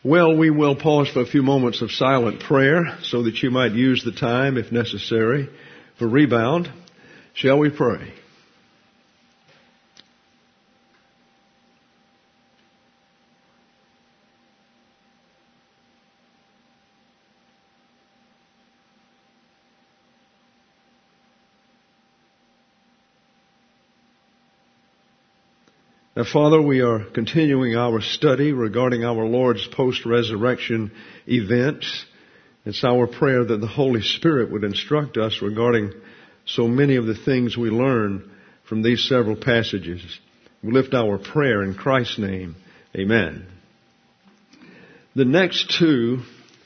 Well, we will pause for a few moments of silent prayer so that you might use the time, if necessary, for rebound. Shall we pray? Now, Father, we are continuing our study regarding our Lord's post-resurrection events. It's our prayer that the Holy Spirit would instruct us regarding so many of the things we learn from these several passages. We lift our prayer in Christ's name. Amen. The next two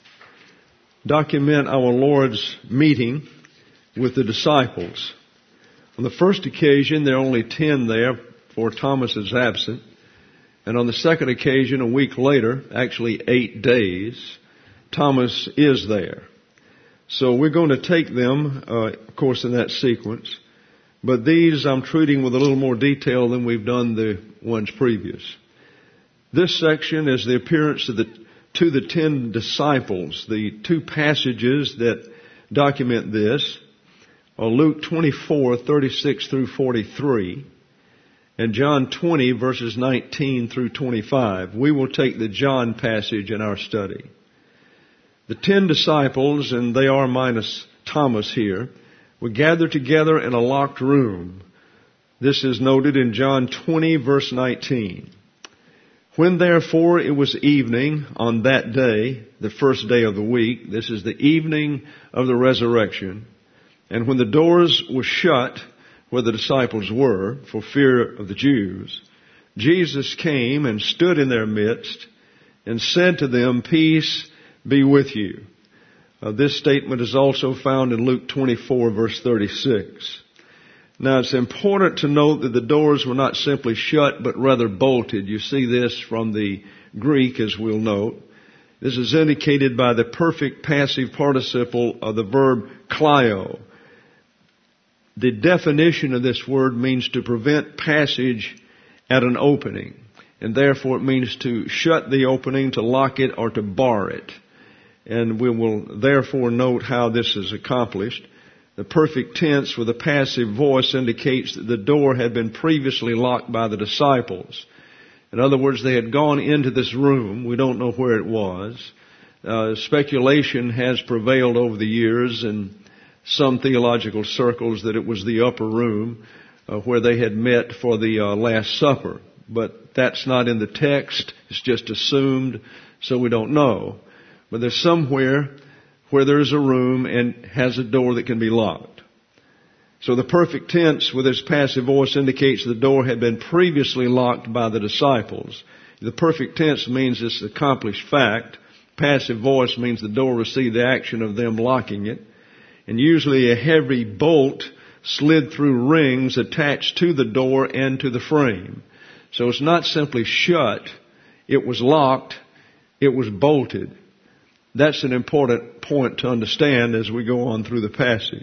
document our Lord's meeting with the disciples. On the first occasion, there are only 10 there, for Thomas is absent. And on the second occasion, a week later, actually 8 days, Thomas is there. So we're going to take them, of course, in that sequence. But these I'm treating with a little more detail than we've done the ones previous. This section is the appearance to the 10 disciples. The two passages that document this are Luke 24:36 through 43. And John 20, verses 19 through 25. We will take the John passage in our study. The 10 disciples, and they are minus Thomas here, were gathered together in a locked room. This is noted in John 20, verse 19. When therefore it was evening on that day, the first day of the week, this is the evening of the resurrection, and when the doors were shut, where the disciples were, for fear of the Jews, Jesus came and stood in their midst and said to them, "Peace be with you." This statement is also found in Luke 24, verse 36. Now, it's important to note that the doors were not simply shut, but rather bolted. You see this from the Greek, as we'll note. This is indicated by the perfect passive participle of the verb kleio. The definition of this word means to prevent passage at an opening. And therefore it means to shut the opening, to lock it, or to bar it. And we will therefore note how this is accomplished. The perfect tense with a passive voice indicates that the door had been previously locked by the disciples. In other words, they had gone into this room. We don't know where it was. Speculation has prevailed over the years and some theological circles that it was the upper room where they had met for the Last Supper. But that's not in the text. It's just assumed, so we don't know. But there's somewhere where there's a room and has a door that can be locked. So the perfect tense with its passive voice indicates the door had been previously locked by the disciples. The perfect tense means it's an accomplished fact. Passive voice means the door received the action of them locking it. And usually a heavy bolt slid through rings attached to the door and to the frame. So it's not simply shut. It was locked. It was bolted. That's an important point to understand as we go on through the passage.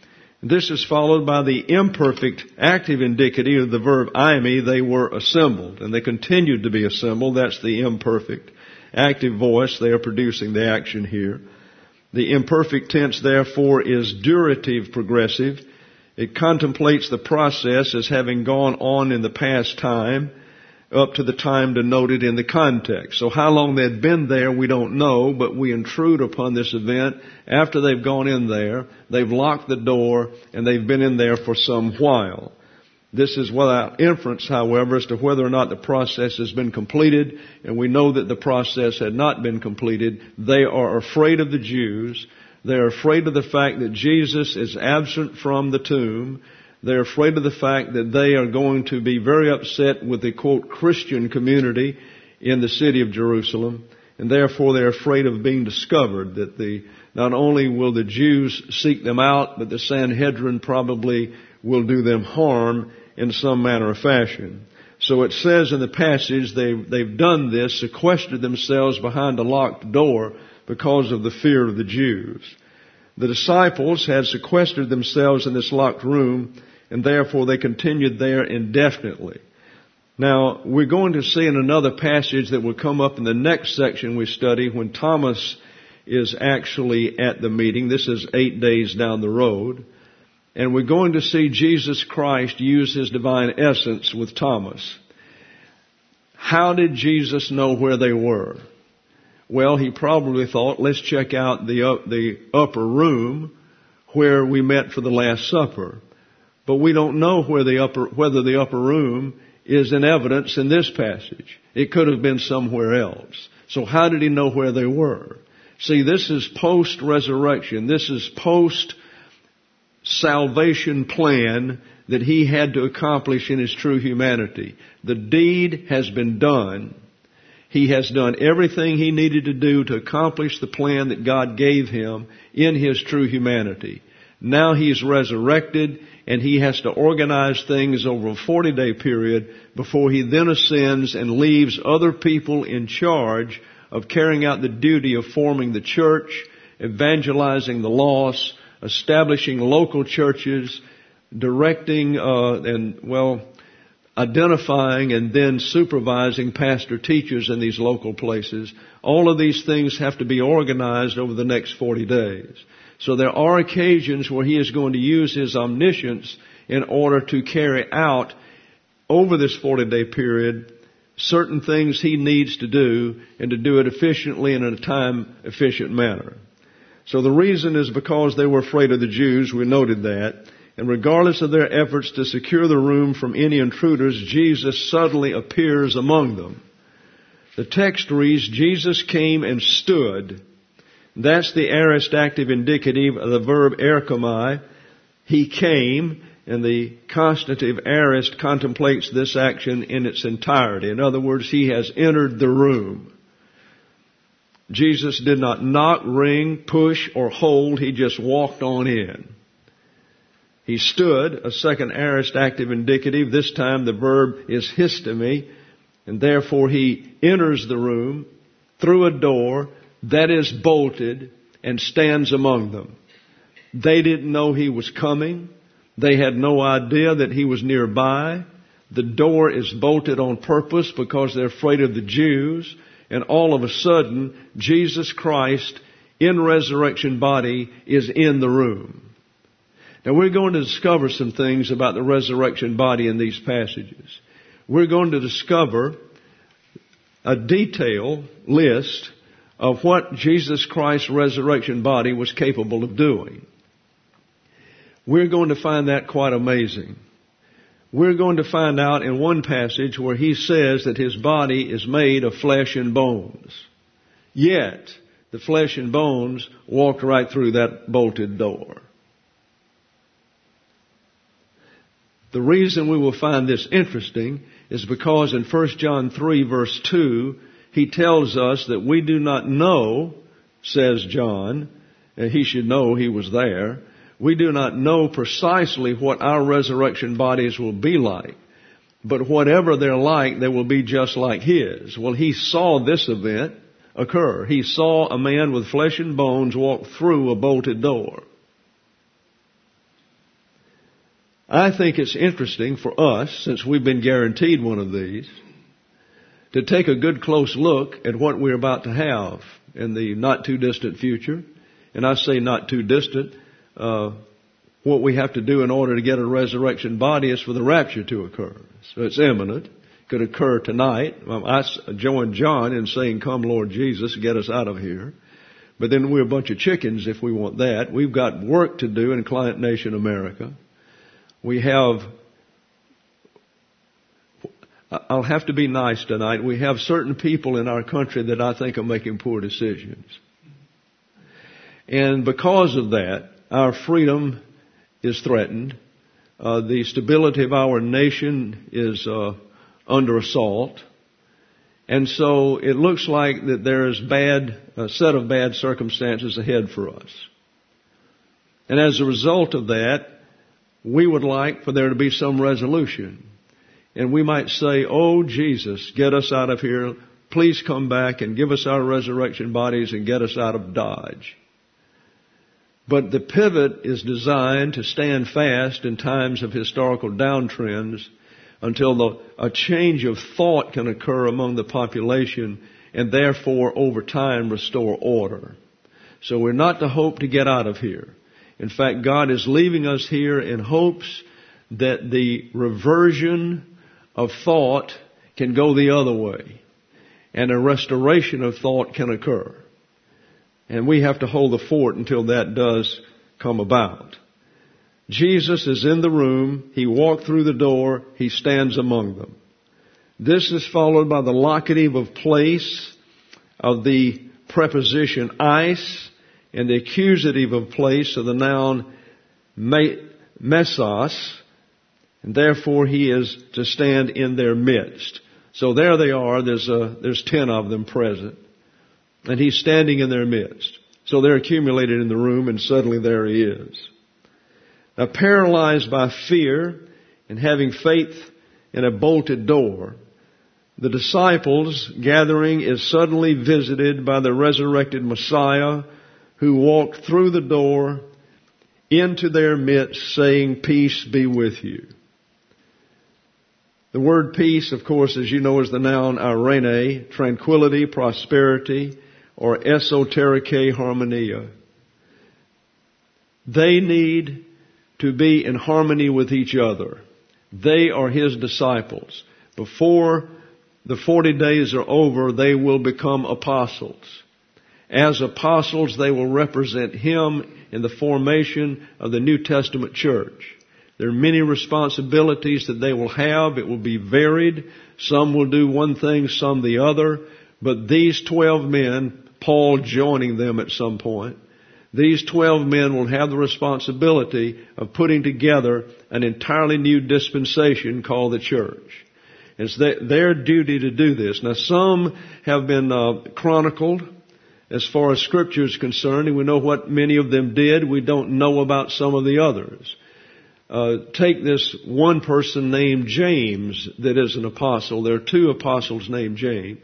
This is followed by the imperfect active indicative of the verb eimi. They were assembled, and they continued to be assembled. That's the imperfect active voice. They are producing the action here. The imperfect tense, therefore, is durative progressive. It contemplates the process as having gone on in the past time up to the time denoted in the context. So how long they'd been there, we don't know, but we intrude upon this event after they've gone in there. They've locked the door, and they've been in there for some while. This is without inference, however, as to whether or not the process has been completed, and we know that the process had not been completed. They are afraid of the Jews. They are afraid of the fact that Jesus is absent from the tomb. They're afraid of the fact that they are going to be very upset with the, quote, Christian community in the city of Jerusalem, and therefore they're afraid of being discovered, that not only will the Jews seek them out, but the Sanhedrin probably will do them harm in some manner or fashion. So it says in the passage they've done this, sequestered themselves behind a locked door because of the fear of the Jews. The disciples had sequestered themselves in this locked room, and therefore they continued there indefinitely. Now, we're going to see in another passage that will come up in the next section we study when Thomas is actually at the meeting. This is 8 days down the road. And we're going to see Jesus Christ use His divine essence with Thomas. How did Jesus know where they were? Well, He probably thought, let's check out the upper room where we met for the Last Supper. But we don't know whether the upper room is in evidence in this passage. It could have been somewhere else. So how did He know where they were? See, this is post-resurrection. This is post-salvation plan that He had to accomplish in His true humanity. The deed has been done. He has done everything He needed to do to accomplish the plan that God gave Him in His true humanity. Now He's resurrected, and He has to organize things over a 40-day period before He then ascends and leaves other people in charge of carrying out the duty of forming the church, evangelizing the lost, establishing local churches, directing identifying and then supervising pastor teachers in these local places. All of these things have to be organized over the next 40 days. So there are occasions where He is going to use His omniscience in order to carry out over this 40-day period certain things He needs to do and to do it efficiently and in a time-efficient manner. So the reason is because they were afraid of the Jews. We noted that. And regardless of their efforts to secure the room from any intruders, Jesus suddenly appears among them. The text reads, Jesus came and stood. That's the aorist active indicative of the verb erchomai. He came, and the constative aorist contemplates this action in its entirety. In other words, He has entered the room. Jesus did not knock, ring, push, or hold. He just walked on in. He stood, a second aorist active indicative. This time the verb is histemi, and therefore He enters the room through a door that is bolted and stands among them. They didn't know He was coming. They had no idea that He was nearby. The door is bolted on purpose because they're afraid of the Jews. And all of a sudden, Jesus Christ in resurrection body is in the room. Now we're going to discover some things about the resurrection body in these passages. We're going to discover a detailed list of what Jesus Christ's resurrection body was capable of doing. We're going to find that quite amazing. We're going to find out in one passage where He says that His body is made of flesh and bones. Yet, the flesh and bones walked right through that bolted door. The reason we will find this interesting is because in 1 John 3 verse 2, he tells us that we do not know, says John, and he should know he was there, we do not know precisely what our resurrection bodies will be like. But whatever they're like, they will be just like His. Well, He saw this event occur. He saw a man with flesh and bones walk through a bolted door. I think it's interesting for us, since we've been guaranteed one of these, to take a good close look at what we're about to have in the not too distant future. And I say not too distant. What we have to do in order to get a resurrection body is for the rapture to occur. So it's imminent. It could occur tonight. I join John in saying, come Lord Jesus, get us out of here. But then we're a bunch of chickens if we want that. We've got work to do in Client Nation America. I'll have to be nice tonight. We have certain people in our country that I think are making poor decisions. And because of that, our freedom is threatened. The stability of our nation is under assault. And so it looks like that there is a set of bad circumstances ahead for us. And as a result of that, we would like for there to be some resolution. And we might say, oh, Jesus, get us out of here. Please come back and give us our resurrection bodies and get us out of Dodge. But the pivot is designed to stand fast in times of historical downtrends until a change of thought can occur among the population and therefore over time restore order. So we're not to hope to get out of here. In fact, God is leaving us here in hopes that the reversion of thought can go the other way and a restoration of thought can occur. And we have to hold the fort until that does come about. Jesus is in the room. He walked through the door. He stands among them. This is followed by the locative of place of the preposition eis and the accusative of place of the noun mesos. And therefore he is to stand in their midst. So there they are. There's 10 of them present. And he's standing in their midst. So they're accumulated in the room and suddenly there he is. Now paralyzed by fear and having faith in a bolted door, the disciples gathering is suddenly visited by the resurrected Messiah who walked through the door into their midst saying, "Peace be with you." The word peace, of course, as you know, is the noun irene, tranquility, prosperity, or esoterike harmonia. They need to be in harmony with each other. They are His disciples. Before the 40 days are over, they will become apostles. As apostles, they will represent Him in the formation of the New Testament church. There are many responsibilities that they will have. It will be varied. Some will do one thing, some the other. But these 12 men, Paul joining them at some point, these 12 men will have the responsibility of putting together an entirely new dispensation called the church. It's their duty to do this. Now some have been chronicled as far as Scripture is concerned, and we know what many of them did. We don't know about some of the others. Take this one person named James that is an apostle. There are 2 apostles named James.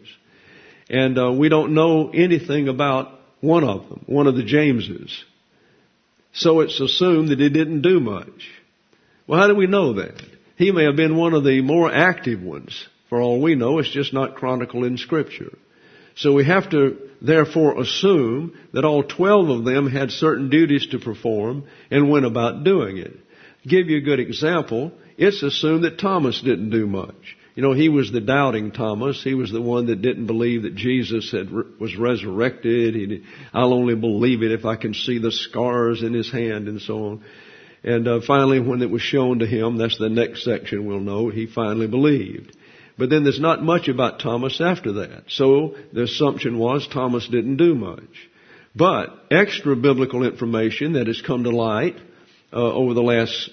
And we don't know anything about one of them, one of the Jameses. So it's assumed that he didn't do much. Well, how do we know that? He may have been one of the more active ones. For all we know, it's just not chronicled in Scripture. So we have to therefore assume that all 12 of them had certain duties to perform and went about doing it. To give you a good example, it's assumed that Thomas didn't do much. You know, he was the doubting Thomas. He was the one that didn't believe that Jesus was resurrected. I'll only believe it if I can see the scars in his hand and so on. And finally, when it was shown to him, that's the next section we'll know, he finally believed. But then there's not much about Thomas after that. So the assumption was Thomas didn't do much. But extra biblical information that has come to light over the last,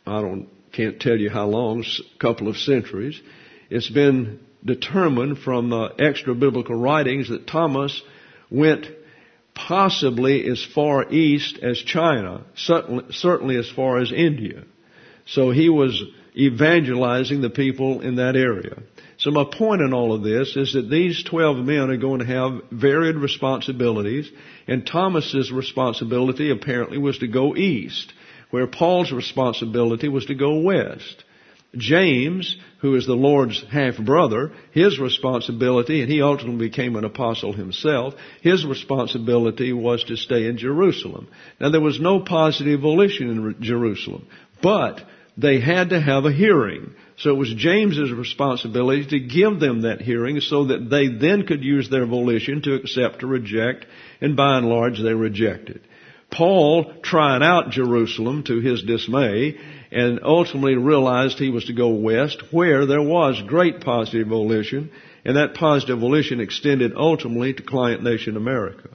can't tell you how long, couple of centuries, it's been determined from extra biblical writings that Thomas went possibly as far east as China, certainly as far as India. So he was evangelizing the people in that area. So my point in all of this is that these 12 men are going to have varied responsibilities, and Thomas's responsibility apparently was to go east, where Paul's responsibility was to go west. James, who is the Lord's half-brother, his responsibility, and he ultimately became an apostle himself, his responsibility was to stay in Jerusalem. Now there was no positive volition in Jerusalem, but they had to have a hearing. So it was James's responsibility to give them that hearing so that they then could use their volition to accept or reject, and by and large they rejected. Paul tried out Jerusalem to his dismay and ultimately realized he was to go west where there was great positive volition, and that positive volition extended ultimately to client nation America.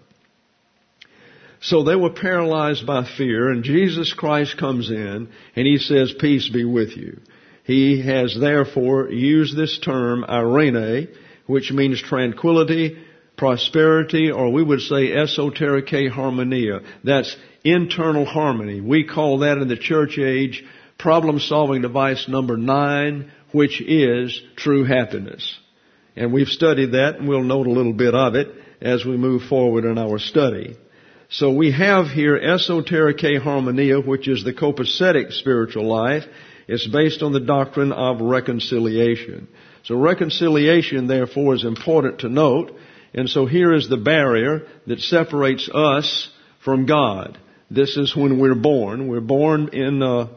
So they were paralyzed by fear, and Jesus Christ comes in and he says, "Peace be with you." He has therefore used this term, irene, which means tranquility, prosperity, or we would say esoterike harmonia. That's internal harmony. We call that in the church age problem-solving device number 9, which is true happiness. And we've studied that, and we'll note a little bit of it as we move forward in our study. So we have here esoterike harmonia, which is the copacetic spiritual life. It's based on the doctrine of reconciliation. So reconciliation, therefore, is important to note. And so here is the barrier that separates us from God. This is when we're born. We're born in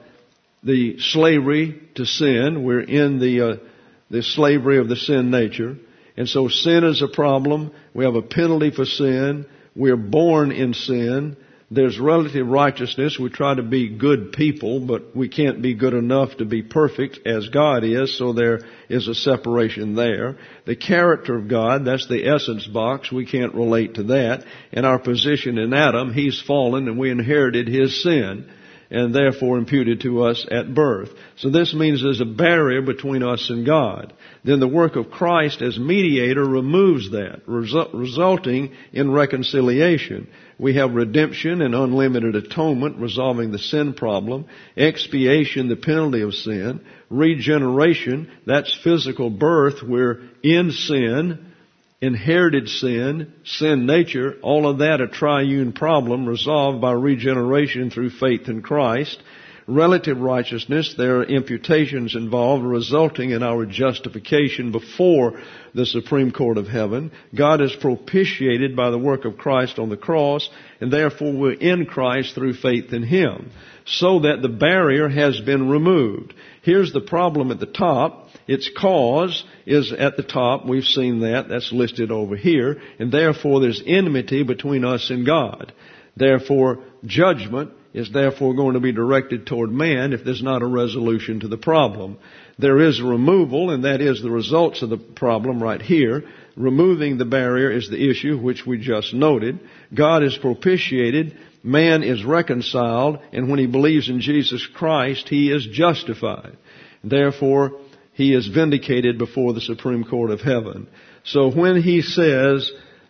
the slavery to sin. We're in the slavery of the sin nature. And so sin is a problem. We have a penalty for sin. We're born in sin. There's relative righteousness. We try to be good people, but we can't be good enough to be perfect as God is, so there is a separation there. The character of God, that's the essence box. We can't relate to that. And our position in Adam, he's fallen and we inherited his sin, and therefore imputed to us at birth. So this means there's a barrier between us and God. Then the work of Christ as mediator removes that, resulting in reconciliation. We have redemption and unlimited atonement, resolving the sin problem. Expiation, the penalty of sin. Regeneration, that's physical birth. We're in sin, inherited sin, sin nature. All of that a triune problem resolved by regeneration through faith in Christ. Relative righteousness, there are imputations involved resulting in our justification before the Supreme Court of Heaven. God is propitiated by the work of Christ on the cross, and therefore we're in Christ through faith in Him, so that the barrier has been removed. Here's the problem at the top. Its cause is at the top. We've seen that. That's listed over here. And therefore there's enmity between us and God. Therefore, judgment is therefore going to be directed toward man if there's not a resolution to the problem. There is removal, and that is the results of the problem right here. Removing the barrier is the issue which we just noted. God is propitiated, man is reconciled, and when he believes in Jesus Christ, he is justified. Therefore, he is vindicated before the Supreme Court of Heaven. So when he says,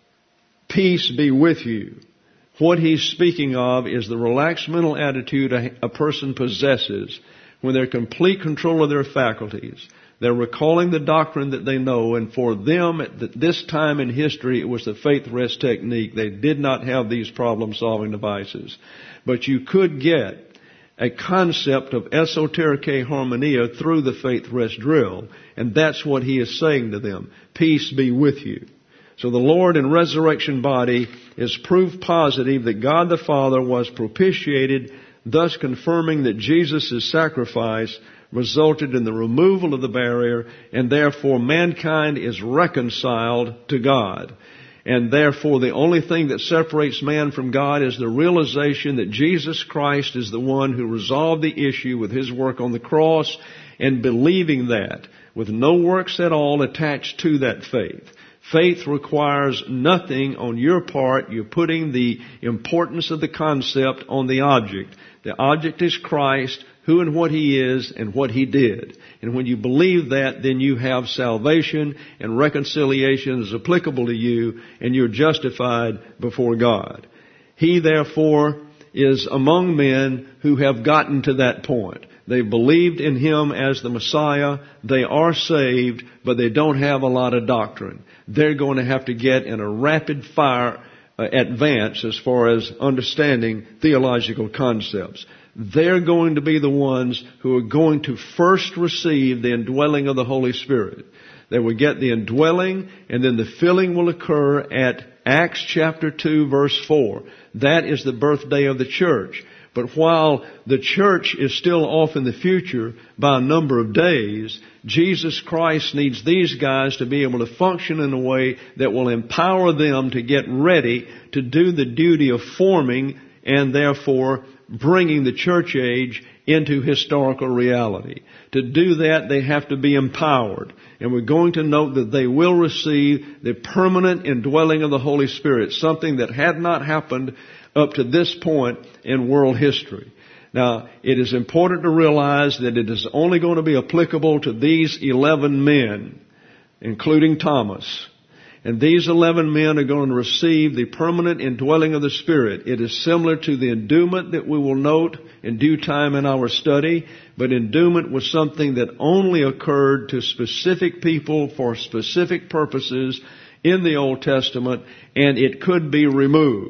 peace be with you, what he's speaking of is the relaxed mental attitude a person possesses when they're in complete control of their faculties. They're recalling the doctrine that they know, and for them at this time in history it was the faith rest technique. They did not have these problem-solving devices. But you could get a concept of esotericae harmonia through the faith rest drill, and that's what he is saying to them. Peace be with you. So the Lord in resurrection body is proof positive that God the Father was propitiated, thus confirming that Jesus' sacrifice resulted in the removal of the barrier, and therefore mankind is reconciled to God. And therefore the only thing that separates man from God is the realization that Jesus Christ is the one who resolved the issue with His work on the cross, and believing that with no works at all attached to that faith. Faith requires nothing on your part. You're putting the importance of the concept on the object. The object is Christ, who and what He is and what He did. And when you believe that, then you have salvation, and reconciliation is applicable to you, and you're justified before God. He, therefore, is among men who have gotten to that point. They believed in Him as the Messiah. They are saved, but they don't have a lot of doctrine. They're going to have to get in a rapid fire advance as far as understanding theological concepts. They're going to be the ones who are going to first receive the indwelling of the Holy Spirit. They will get the indwelling, and then the filling will occur at Acts chapter 2, verse 4. That is the birthday of the church. But while the church is still off in the future by a number of days, Jesus Christ needs these guys to be able to function in a way that will empower them to get ready to do the duty of forming and therefore bringing the church age into historical reality. To do that, they have to be empowered. And we're going to note that they will receive the permanent indwelling of the Holy Spirit, something that had not happened up to this point in world history. Now, it is important to realize that it is only going to be applicable to these 11 men, including Thomas. And these 11 men are going to receive the permanent indwelling of the Spirit. It is similar to the endowment that we will note in due time in our study, but endowment was something that only occurred to specific people for specific purposes in the Old Testament, and it could be removed.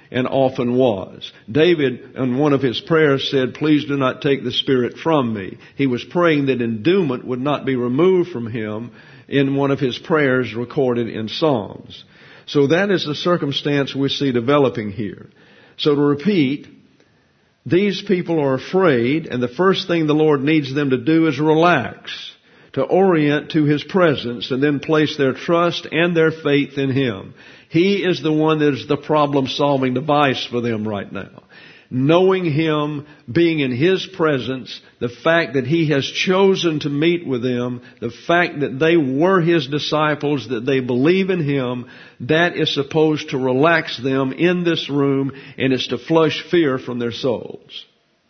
and often was. David, in one of his prayers, said, "Please do not take the Spirit from me." He was praying that endowment would not be removed from him in one of his prayers recorded in Psalms. So that is the circumstance we see developing here. So to repeat, these people are afraid, and the first thing the Lord needs them to do is relax, to orient to His presence, and then place their trust and their faith in Him. He is the one that is the problem-solving device for them right now. Knowing Him, being in His presence, the fact that He has chosen to meet with them, the fact that they were His disciples, that they believe in Him, that is supposed to relax them in this room, and it's to flush fear from their souls.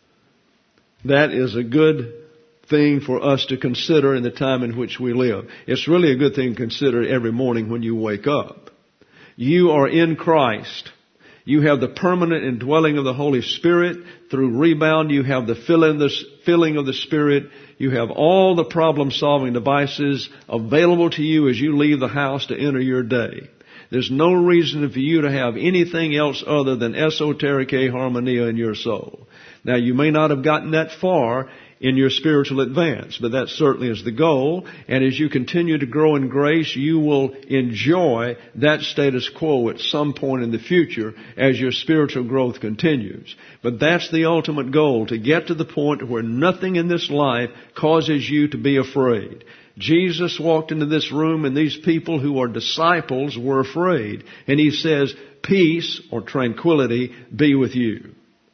That is a good thing for us to consider in the time in which we live. It's really a good thing to consider every morning when you wake up. You are in Christ. You have the permanent indwelling of the Holy Spirit. Through rebound, you have the filling of the Spirit. You have all the problem-solving devices available to you as you leave the house to enter your day. There's no reason for you to have anything else other than esotericae harmonia in your soul. Now, you may not have gotten that far in your spiritual advance, but that certainly is the goal. And as you continue to grow in grace, you will enjoy that status quo at some point in the future as your spiritual growth continues. But that's the ultimate goal, to get to the point where nothing in this life causes you to be afraid. Jesus walked into this room, and these people who are disciples were afraid. And He says, "Peace," or tranquility, "be with you.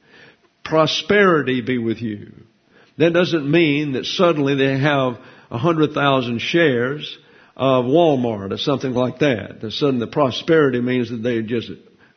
Prosperity be with you." That doesn't mean that suddenly they have 100,000 shares of Walmart or something like that. That suddenly the prosperity means that they're just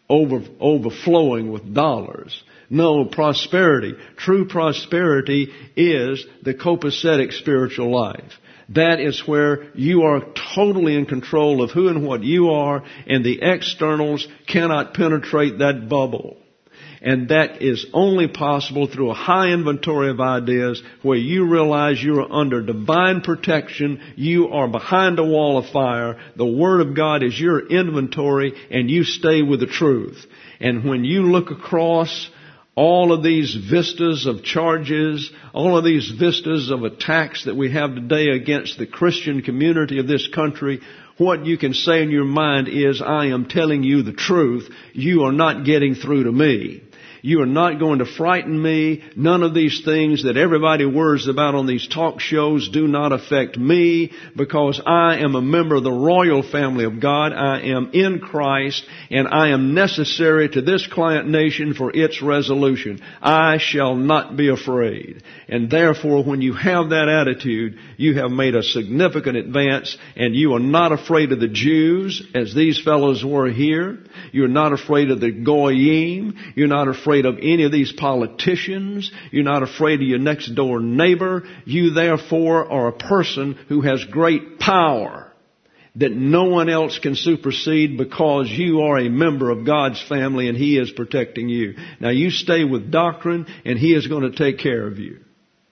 overflowing with dollars. No, prosperity, true prosperity, is the copacetic spiritual life. That is where you are totally in control of who and what you are, and the externals cannot penetrate that bubble. And that is only possible through a high inventory of ideas where you realize you are under divine protection. You are behind a wall of fire. The Word of God is your inventory, and you stay with the truth. And when you look across all of these vistas of charges, all of these vistas of attacks that we have today against the Christian community of this country, what you can say in your mind is, "I am telling you the truth. You are not getting through to me. You are not going to frighten me. None of these things that everybody worries about on these talk shows do not affect me, because I am a member of the royal family of God. I am in Christ, and I am necessary to this client nation for its resolution. I shall not be afraid." And therefore, when you have that attitude, you have made a significant advance, and you are not afraid of the Jews, as these fellows were here. You're not afraid of the Goyim. You're not afraid of any of these politicians. You're not afraid of your next door neighbor. You therefore are a person who has great power that no one else can supersede, because you are a member of God's family and He is protecting you. Now you stay with doctrine, and He is going to take care of you.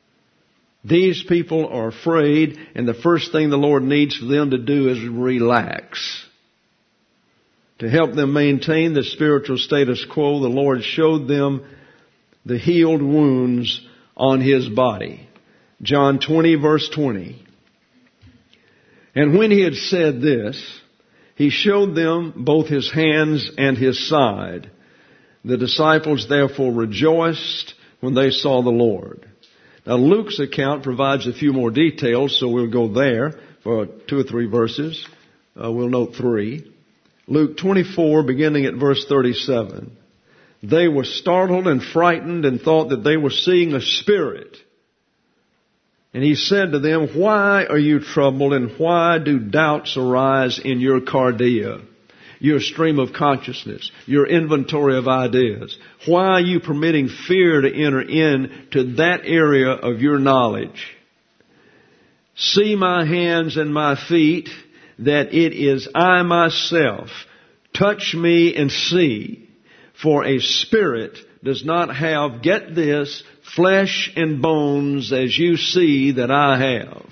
These people are afraid, and the first thing the Lord needs for them to do is relax. To help them maintain the spiritual status quo, the Lord showed them the healed wounds on His body. John 20, verse 20. "And when He had said this, He showed them both His hands and His side. The disciples therefore rejoiced when they saw the Lord." Now Luke's account provides a few more details, so we'll go there for 2 or 3 verses. We'll note 3. Luke 24, beginning at verse 37. "They were startled and frightened and thought that they were seeing a spirit. And He said to them, 'Why are you troubled, and why do doubts arise in your cardia?'" Your stream of consciousness, your inventory of ideas. Why are you permitting fear to enter into that area of your knowledge? "See my hands and my feet, that it is I myself. Touch me and see. For a spirit does not have," get this, "flesh and bones as you see that I have."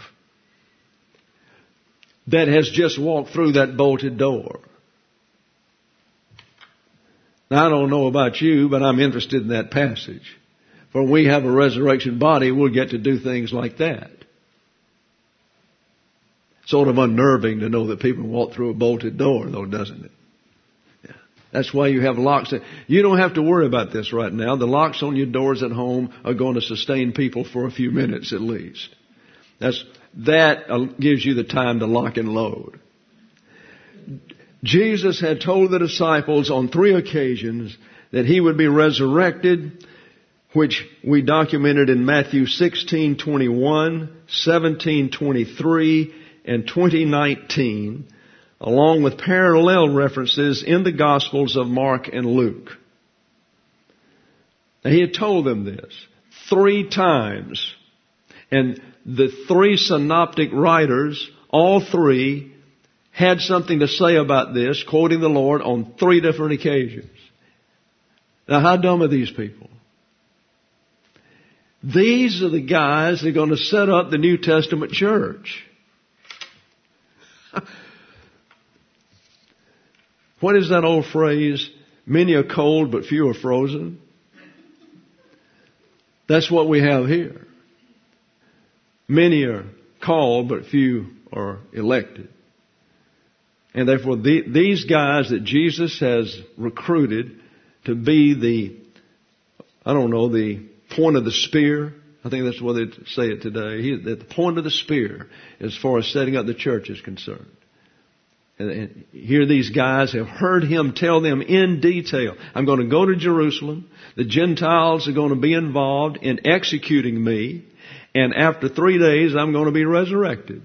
That has just walked through that bolted door. Now, I don't know about you, but I'm interested in that passage. For when we have a resurrection body, we'll get to do things like that. Sort of unnerving to know that people walk through a bolted door, though, doesn't it? Yeah. That's why you have locks. You don't have to worry about this right now. The locks on your doors at home are going to sustain people for a few minutes at least. That gives you the time to lock and load. Jesus had told the disciples on 3 occasions that He would be resurrected, which we documented in Matthew 16:21, 17:23, and 20:19, along with parallel references in the Gospels of Mark and Luke. Now, He had told them this 3 times, and the 3 synoptic writers, all 3, had something to say about this, quoting the Lord on 3 different occasions. Now, how dumb are these people? These are the guys that are going to set up the New Testament church. What is that old phrase? Many are cold, but few are frozen. That's what we have here. Many are called, but few are elected. And therefore, these guys that Jesus has recruited to be the point of the spear. I think that's what they say it today. At the point of the spear as far as setting up the church is concerned. And here these guys have heard Him tell them in detail, I'm going to go to Jerusalem. The Gentiles are going to be involved in executing me. And after 3 days, I'm going to be resurrected.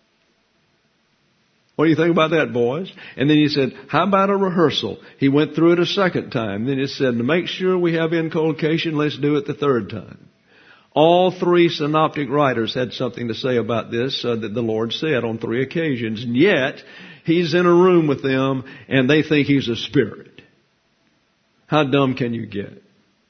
What do you think about that, boys? And then He said, how about a rehearsal? He went through it a second time. Then He said, to make sure we have inculcation, let's do it the 3rd time. All 3 synoptic writers had something to say about this that the Lord said on 3 occasions. And yet, He's in a room with them and they think He's a spirit. How dumb can you get?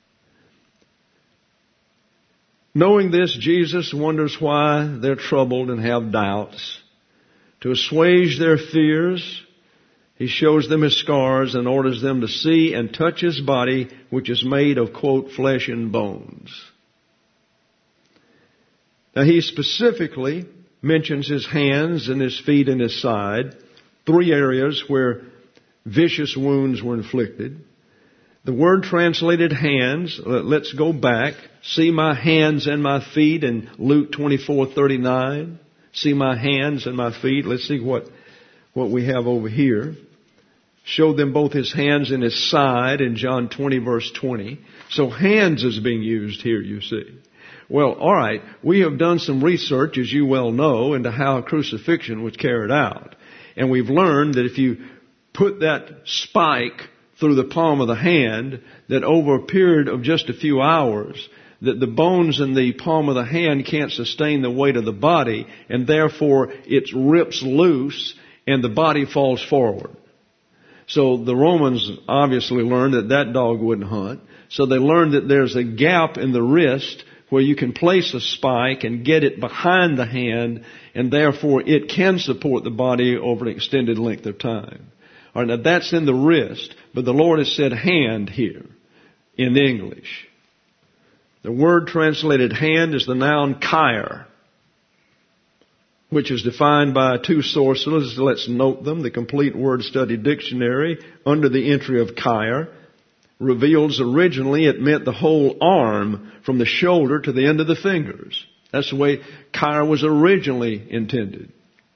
Knowing this, Jesus wonders why they're troubled and have doubts. To assuage their fears, He shows them His scars and orders them to see and touch His body, which is made of, quote, flesh and bones. Now, He specifically mentions His hands and His feet and His side, 3 areas where vicious wounds were inflicted. The word translated hands, let's go back. See my hands and my feet in Luke 24:39. See my hands and my feet. Let's see what we have over here. Showed them both His hands and His side in John 20 verse 20. So hands is being used here, you see. Well, all right. We have done some research, as you well know, into how crucifixion was carried out. And we've learned that if you put that spike through the palm of the hand, that over a period of just a few hours, that the bones in the palm of the hand can't sustain the weight of the body, and therefore it rips loose and the body falls forward. So the Romans obviously learned that dog wouldn't hunt. So they learned that there's a gap in the wrist where you can place a spike and get it behind the hand, and therefore it can support the body over an extended length of time. All right, now that's in the wrist, but the Lord has said hand here in English. The word translated hand is the noun chire, which is defined by 2 sources. Let's note them. The Complete Word Study Dictionary, under the entry of chire, reveals originally it meant the whole arm from the shoulder to the end of the fingers. That's the way chire was originally intended.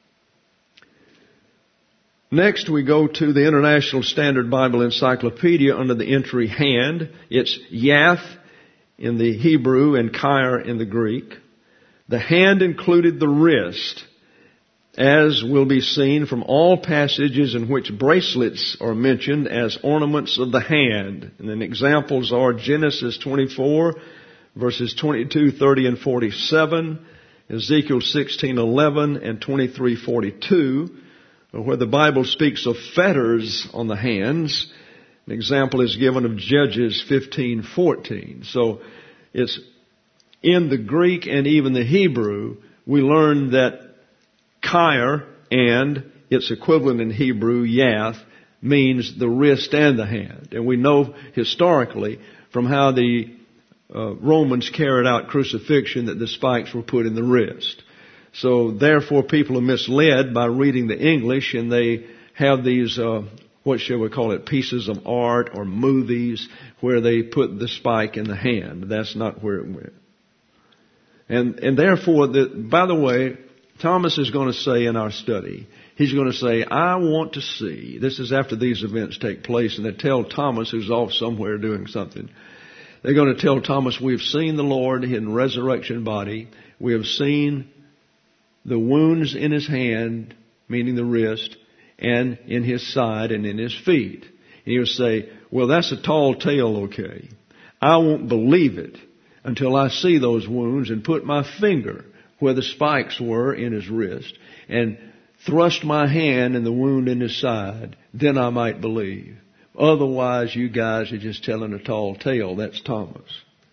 Next, we go to the International Standard Bible Encyclopedia under the entry hand. It's yath in the Hebrew and chire in the Greek. The hand included the wrist, as will be seen from all passages in which bracelets are mentioned as ornaments of the hand. And then examples are Genesis 24, verses 22, 30, and 47, Ezekiel 16:11, and 23:42, where the Bible speaks of fetters on the hands. An example is given of Judges 15:14. So it's in the Greek and even the Hebrew, we learn that chire and its equivalent in Hebrew, yath, means the wrist and the hand. And we know historically from how the Romans carried out crucifixion that the spikes were put in the wrist. So therefore people are misled by reading the English, and they have these, what shall we call it, pieces of art or movies where they put the spike in the hand. That's not where it went. And therefore, by the way, Thomas is going to say in our study, he's going to say, I want to see. This is after these events take place, and they tell Thomas, who's off somewhere doing something, they're going to tell Thomas, we've seen the Lord in resurrection body. We have seen the wounds in his hand, meaning the wrist, and in his side and in his feet. And he'll say, well, that's a tall tale, okay. I won't believe it until I see those wounds and put my finger where the spikes were in his wrist and thrust my hand in the wound in his side. Then I might believe. Otherwise, you guys are just telling a tall tale. That's Thomas.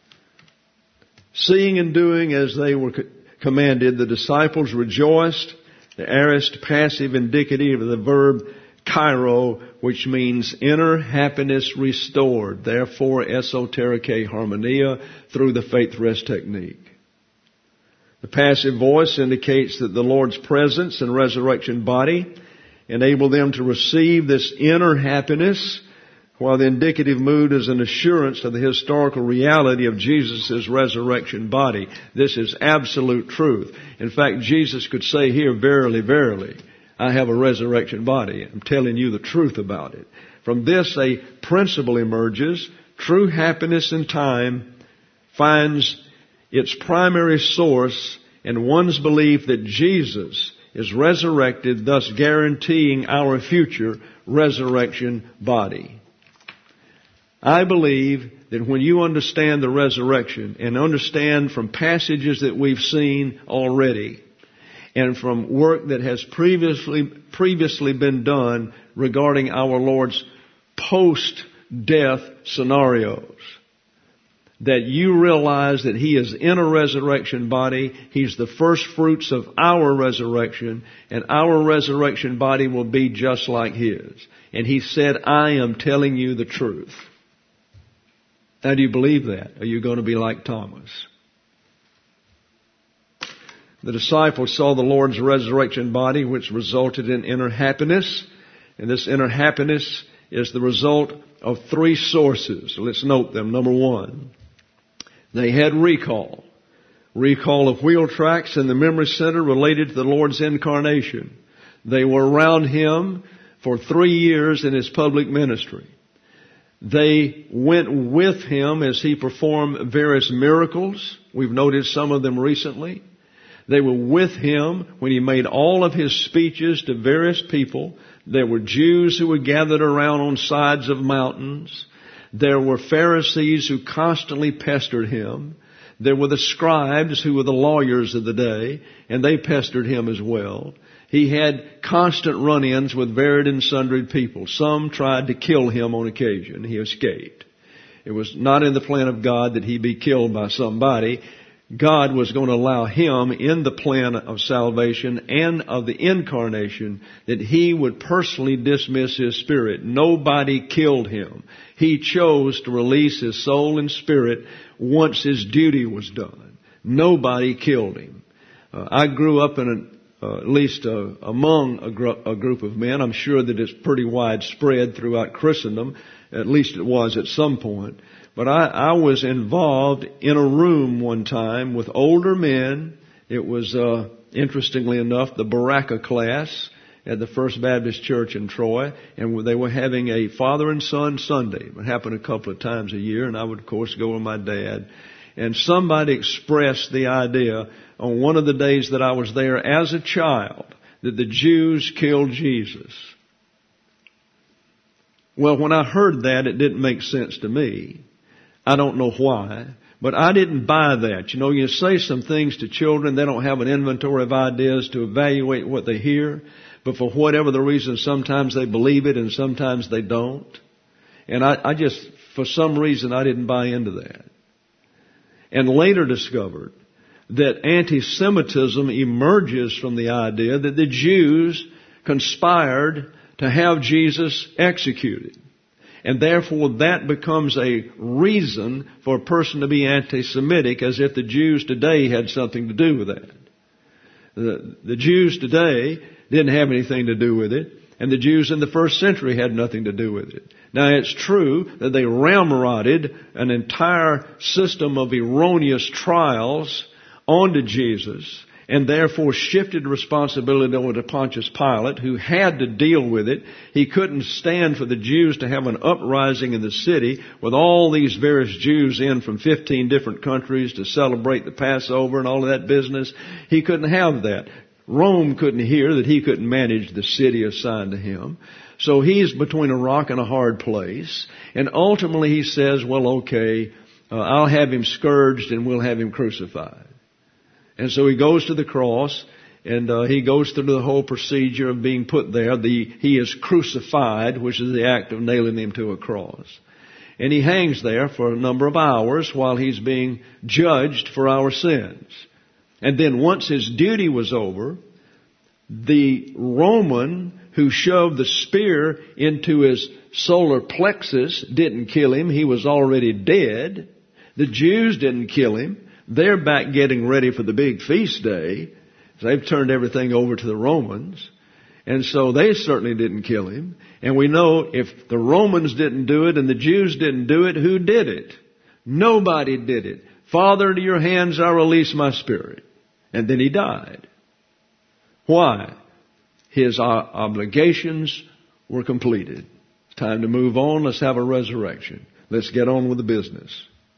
Seeing and doing as they were commanded, the disciples rejoiced. The aorist passive indicative of the verb kairo, which means inner happiness restored. Therefore, esotericae harmonia, through the faith rest technique. The passive voice indicates that the Lord's presence and resurrection body enable them to receive this inner happiness, while the indicative mood is an assurance of the historical reality of Jesus' resurrection body. This is absolute truth. In fact, Jesus could say here, verily, verily, I have a resurrection body. I'm telling you the truth about it. From this, a principle emerges. True happiness in time finds its primary source in one's belief that Jesus is resurrected, thus guaranteeing our future resurrection body. I believe that when you understand the resurrection and understand from passages that we've seen already and from work that has previously been done regarding our Lord's post-death scenarios, that you realize that He is in a resurrection body. He's the first fruits of our resurrection, and our resurrection body will be just like His. And He said, I am telling you the truth. Now, do you believe that? Are you going to be like Thomas? The disciples saw the Lord's resurrection body, which resulted in inner happiness. And this inner happiness is the result of three sources. Let's note them. Number one, they had recall. Recall of wheel tracks in the memory center related to the Lord's incarnation. They were around Him for 3 years in His public ministry. They went with Him as He performed various miracles. We've noted some of them recently. They were with Him when He made all of His speeches to various people. There were Jews who were gathered around on sides of mountains. There were Pharisees who constantly pestered Him. There were the scribes who were the lawyers of the day, and they pestered Him as well. He had constant run-ins with varied and sundry people. Some tried to kill Him on occasion. He escaped. It was not in the plan of God that He be killed by somebody. God was going to allow Him in the plan of salvation and of the incarnation that He would personally dismiss His spirit. Nobody killed Him. He chose to release His soul and spirit once His duty was done. Nobody killed Him. I grew up in at least among a group of men. I'm sure that it's pretty widespread throughout Christendom. At least it was at some point. But I was involved in a room one time with older men. It was, interestingly enough, the Baraka class at the First Baptist Church in Troy. And they were having a father and son Sunday. It happened a couple of times a year, and I would, of course, go with my dad. And somebody expressed the idea on one of the days that I was there as a child that the Jews killed Jesus. Well, when I heard that, it didn't make sense to me. I don't know why, but I didn't buy that. You know, you say some things to children, they don't have an inventory of ideas to evaluate what they hear, but for whatever the reason, sometimes they believe it and sometimes they don't. And I just, for some reason, I didn't buy into that. And later discovered that anti-Semitism emerges from the idea that the Jews conspired to have Jesus executed. And therefore that becomes a reason for a person to be anti-Semitic, as if the Jews today had something to do with that. The Jews today didn't have anything to do with it, and the Jews in the first century had nothing to do with it. Now it's true that they ramrodded an entire system of erroneous trials onto Jesus, and therefore shifted responsibility over to Pontius Pilate, who had to deal with it. He couldn't stand for the Jews to have an uprising in the city with all these various Jews in from 15 different countries to celebrate the Passover and all of that business. He couldn't have that. Rome couldn't hear that he couldn't manage the city assigned to him. So he's between a rock and a hard place. And ultimately he says, well, okay, I'll have him scourged and we'll have him crucified. And so he goes to the cross, and he goes through the whole procedure of being put there. He is crucified, which is the act of nailing him to a cross. And he hangs there for a number of hours while he's being judged for our sins. And then once his duty was over, the Roman who shoved the spear into his solar plexus didn't kill him. He was already dead. The Jews didn't kill him. They're back getting ready for the big feast day. They've turned everything over to the Romans. And so they certainly didn't kill him. And we know if the Romans didn't do it and the Jews didn't do it, who did it? Nobody did it. Father, into your hands I release my spirit. And then he died. Why? His obligations were completed. It's time to move on. Let's have a resurrection. Let's get on with the business.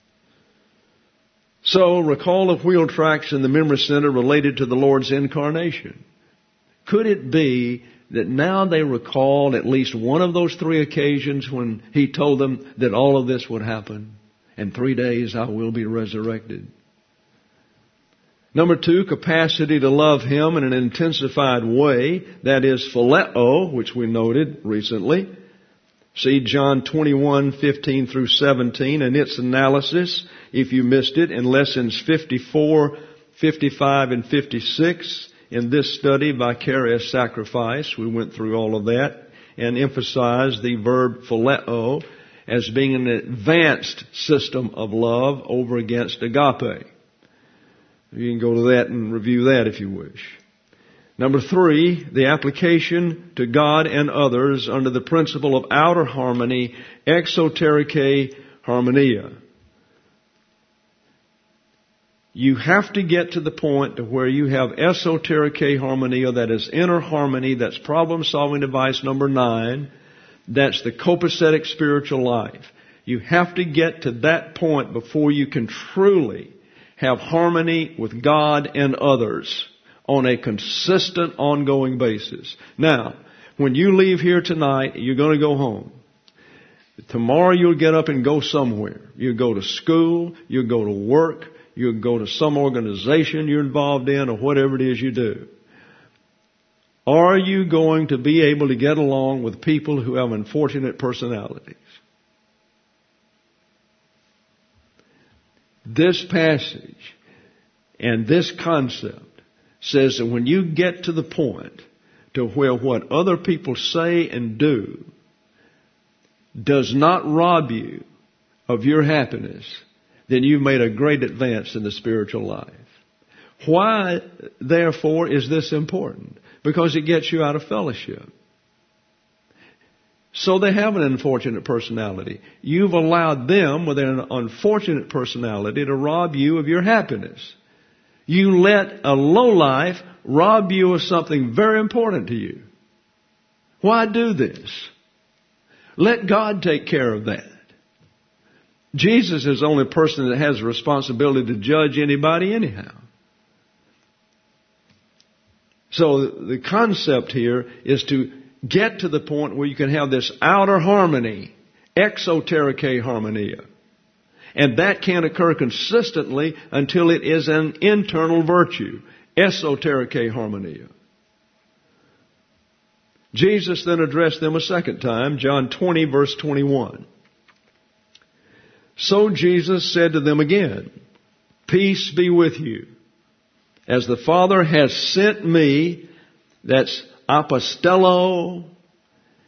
So, recall of wheel tracks in the memory center related to the Lord's incarnation. Could it be that now they recall at least one of those three occasions when he told them that all of this would happen? In 3 days I will be resurrected. Number 2, capacity to love him in an intensified way. That is phileo, which we noted recently. See John 21:15 through 17 and its analysis, if you missed it, in lessons 54, 55, and 56 in this study, Vicarious Sacrifice. We went through all of that and emphasized the verb phileo as being an advanced system of love over against agape. You can go to that and review that if you wish. Number 3, the application to God and others under the principle of outer harmony, exotericae harmonia. You have to get to the point to where you have esotericae harmonia, that is inner harmony, that's problem-solving device number 9, that's the copacetic spiritual life. You have to get to that point before you can truly have harmony with God and others on a consistent, ongoing basis. Now, when you leave here tonight, you're going to go home. Tomorrow you'll get up and go somewhere. You'll go to school, you'll go to work, you'll go to some organization you're involved in, or whatever it is you do. Are you going to be able to get along with people who have unfortunate personalities? This passage and this concept says that when you get to the point to where what other people say and do does not rob you of your happiness, then you've made a great advance in the spiritual life. Why, therefore, is this important? Because it gets you out of fellowship. So they have an unfortunate personality. You've allowed them with an unfortunate personality to rob you of your happiness. You let a lowlife rob you of something very important to you. Why do this? Let God take care of that. Jesus is the only person that has a responsibility to judge anybody anyhow. So the concept here is to get to the point where you can have this outer harmony, exotericae harmonia. And that can't occur consistently until it is an internal virtue, esotericae harmonia. Jesus then addressed them a second time, John 20, verse 21. So Jesus said to them again, peace be with you. As the Father has sent me, that's apostello,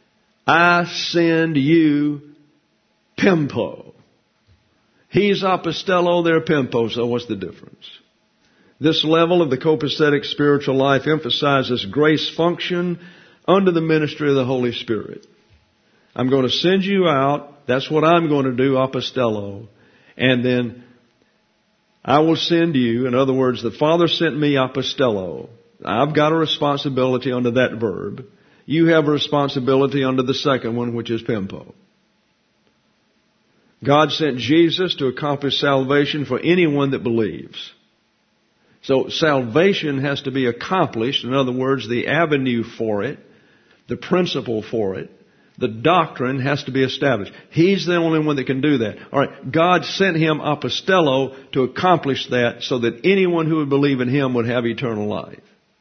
I send you Pimpo. He's apostello, they're Pimpo, so what's the difference? This level of the copacetic spiritual life emphasizes grace function under the ministry of the Holy Spirit. I'm going to send you out. That's what I'm going to do, apostello. And then I will send you. In other words, the Father sent me apostello. I've got a responsibility under that verb. You have a responsibility under the second one, which is Pimpo. God sent Jesus to accomplish salvation for anyone that believes. So salvation has to be accomplished. In other words, the avenue for it, the principle for it, the doctrine has to be established. He's the only one that can do that. All right, God sent him apostello to accomplish that so that anyone who would believe in him would have eternal life.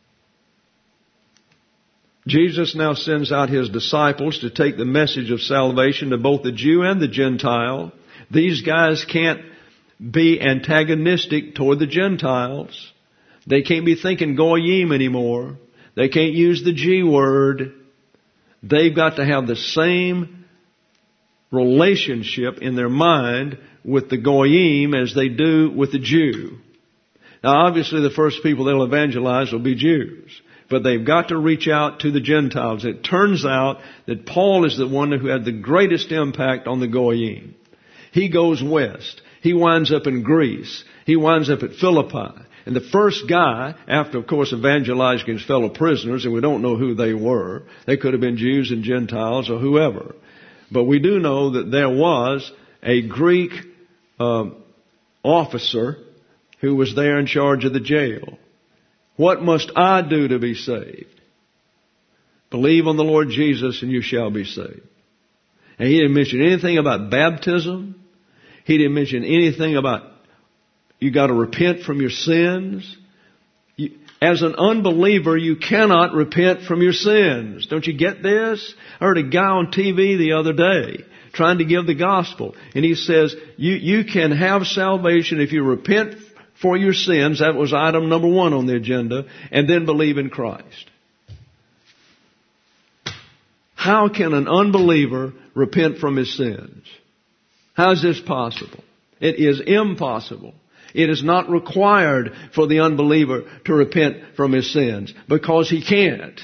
Jesus now sends out his disciples to take the message of salvation to both the Jew and the Gentile. These guys can't be antagonistic toward the Gentiles. They can't be thinking goyim anymore. They can't use the G word. They've got to have the same relationship in their mind with the goyim as they do with the Jew. Now obviously the first people they'll evangelize will be Jews. But they've got to reach out to the Gentiles. It turns out that Paul is the one who had the greatest impact on the goyim. He goes west. He winds up in Greece. He winds up at Philippi. And the first guy, after, of course, evangelizing his fellow prisoners, and we don't know who they were. They could have been Jews and Gentiles or whoever. But we do know that there was a Greek officer who was there in charge of the jail. What must I do to be saved? Believe on the Lord Jesus and you shall be saved. And he didn't mention anything about baptism. He didn't mention anything about you got to repent from your sins. As an unbeliever, you cannot repent from your sins. Don't you get this? I heard a guy on TV the other day trying to give the gospel. And he says, you can have salvation if you repent for your sins. That was item number 1 on the agenda. And then believe in Christ. How can an unbeliever repent from his sins? How is this possible? It is impossible. It is not required for the unbeliever to repent from his sins because he can't.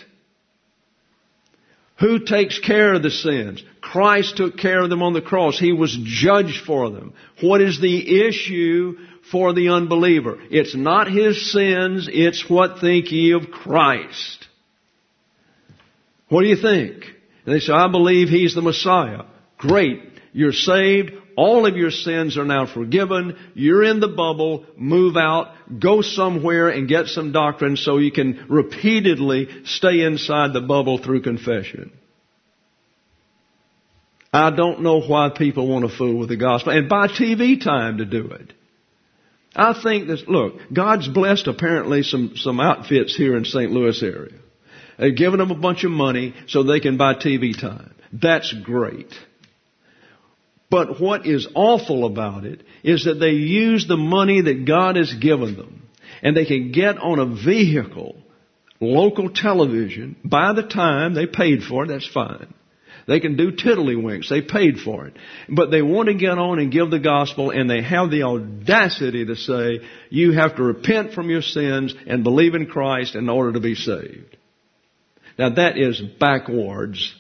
Who takes care of the sins? Christ took care of them on the cross. He was judged for them. What is the issue for the unbeliever? It's not his sins. It's what think ye of Christ. What do you think? And they say, I believe he's the Messiah. Great. You're saved. All of your sins are now forgiven. You're in the bubble. Move out. Go somewhere and get some doctrine so you can repeatedly stay inside the bubble through confession. I don't know why people want to fool with the gospel and buy TV time to do it. I think that, look, God's blessed apparently some outfits here in St. Louis area. They've given them a bunch of money so they can buy TV time. That's great. But what is awful about it is that they use the money that God has given them and they can get on a vehicle, local television, by the time they paid for it, that's fine. They can do tiddlywinks, they paid for it. But they want to get on and give the gospel and they have the audacity to say, you have to repent from your sins and believe in Christ in order to be saved. Now that is backwards.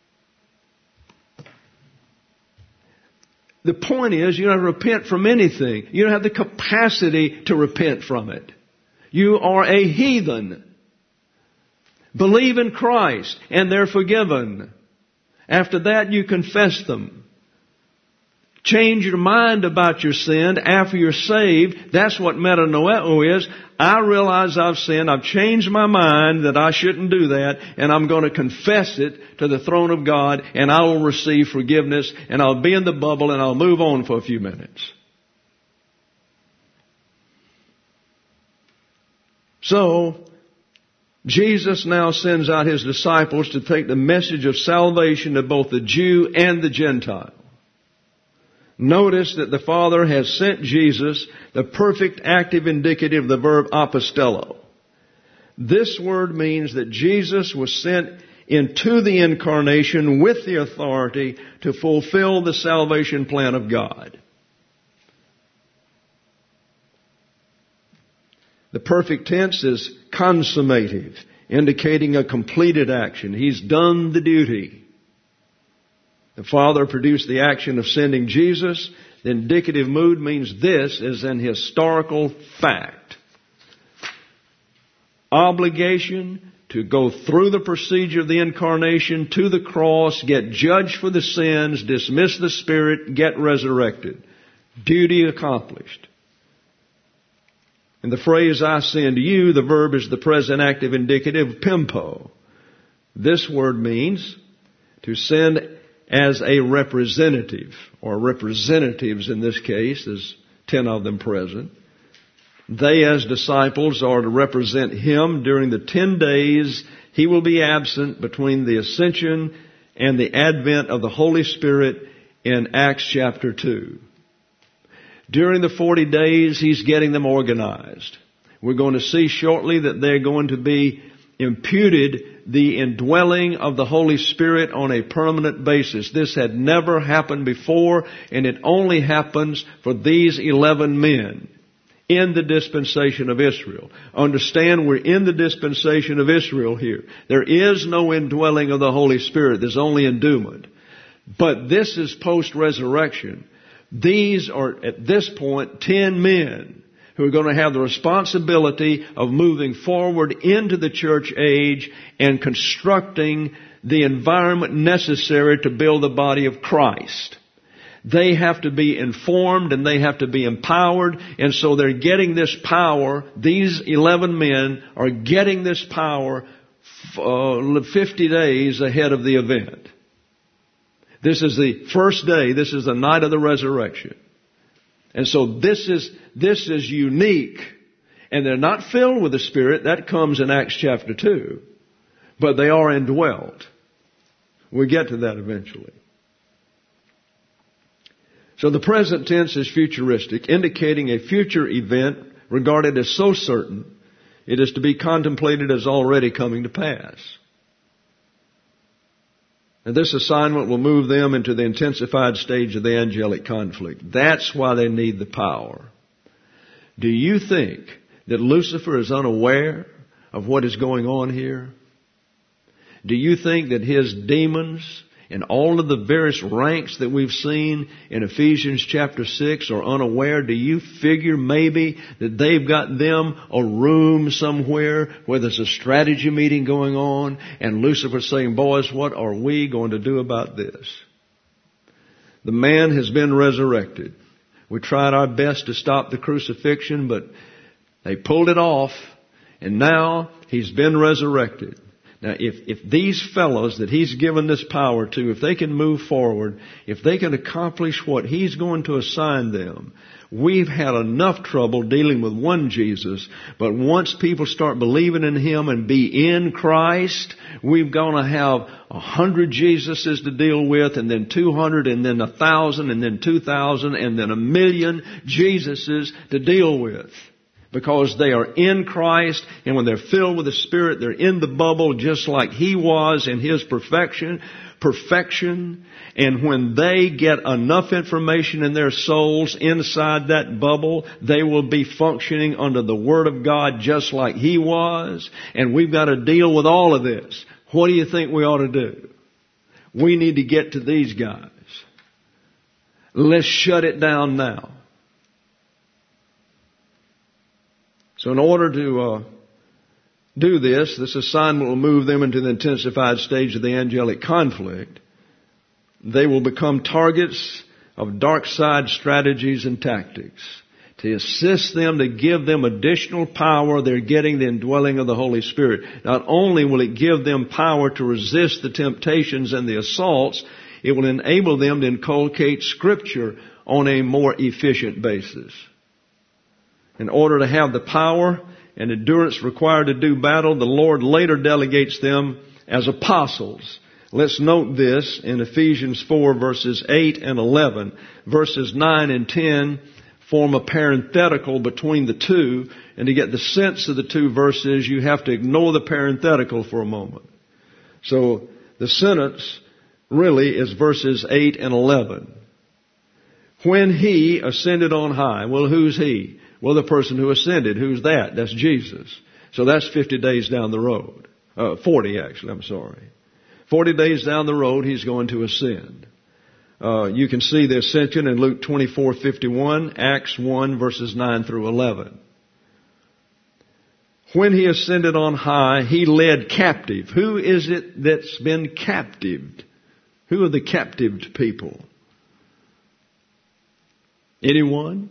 The point is, you don't have to repent from anything. You don't have the capacity to repent from it. You are a heathen. Believe in Christ, and they're forgiven. After that, you confess them. Change your mind about your sin after you're saved. That's what metanoeo is. I realize I've sinned. I've changed my mind that I shouldn't do that. And I'm going to confess it to the throne of God. And I will receive forgiveness. And I'll be in the bubble and I'll move on for a few minutes. So, Jesus now sends out his disciples to take the message of salvation to both the Jew and the Gentile. Notice that the Father has sent Jesus, the perfect active indicative of the verb apostello. This word means that Jesus was sent into the incarnation with the authority to fulfill the salvation plan of God. The perfect tense is consummative, indicating a completed action. He's done the duty. The Father produced the action of sending Jesus. The indicative mood means this is an historical fact. Obligation to go through the procedure of the incarnation to the cross, get judged for the sins, dismiss the spirit, get resurrected. Duty accomplished. In the phrase, I send you, the verb is the present active indicative, pimpo. This word means to send as a representative, or representatives in this case, there's 10 of them present. They as disciples are to represent Him during the 10 days He will be absent between the ascension and the advent of the Holy Spirit in Acts chapter 2. During the 40 days, He's getting them organized. We're going to see shortly that they're going to be imputed the indwelling of the Holy Spirit on a permanent basis. This had never happened before, and it only happens for these 11 men in the dispensation of Israel. Understand, we're in the dispensation of Israel here. There is no indwelling of the Holy Spirit. There's only endowment. But this is post-resurrection. These are, at this point, 10 men who are going to have the responsibility of moving forward into the church age and constructing the environment necessary to build the body of Christ. They have to be informed and they have to be empowered, and so they're getting this power. These 11 men are getting this power 50 days ahead of the event. This is the first day. This is the night of the resurrection. And so this is unique. And they're not filled with the Spirit. That comes in Acts chapter 2. But they are indwelt. We'll get to that eventually. So the present tense is futuristic, indicating a future event regarded as so certain, it is to be contemplated as already coming to pass. And this assignment will move them into the intensified stage of the angelic conflict. That's why they need the power. Do you think that Lucifer is unaware of what is going on here? Do you think that his demons and all of the various ranks that we've seen in Ephesians chapter 6 are unaware? Do you figure maybe that they've got them a room somewhere where there's a strategy meeting going on and Lucifer's saying, boys, what are we going to do about this? The man has been resurrected. We tried our best to stop the crucifixion, but they pulled it off, and now he's been resurrected. Now, if these fellows that he's given this power to, if they can move forward, if they can accomplish what he's going to assign them, we've had enough trouble dealing with one Jesus, but once people start believing in Him and be in Christ, we're going to have 100 Jesuses to deal with, and then 200, and then 1,000, and then 2,000, and then 1,000,000 Jesuses to deal with. Because they are in Christ, and when they're filled with the Spirit, they're in the bubble just like He was in His perfection. And when they get enough information in their souls inside that bubble, they will be functioning under the Word of God just like He was. And we've got to deal with all of this. What do you think we ought to do? We need to get to these guys. Let's shut it down now. So in order to do this assignment will move them into the intensified stage of the angelic conflict. They will become targets of dark side strategies and tactics. To assist them, to give them additional power, they're getting the indwelling of the Holy Spirit. Not only will it give them power to resist the temptations and the assaults, it will enable them to inculcate Scripture on a more efficient basis. In order to have the power and endurance required to do battle, the Lord later delegates them as apostles. Let's note this in Ephesians 4 verses 8 and 11. Verses 9 and 10 form a parenthetical between the two. And to get the sense of the two verses, you have to ignore the parenthetical for a moment. So the sentence really is verses 8 and 11. When he ascended on high. Well, who's he? Well, the person who ascended. Who's that? That's Jesus. So that's 50 days down the road. 40 actually, I'm sorry. 40 days down the road, he's going to ascend. You can see the ascension in Luke 24:51, Acts 1 verses 9 through 11. When he ascended on high, he led captive. Who is it that's been captived? Who are the captived people? Anyone?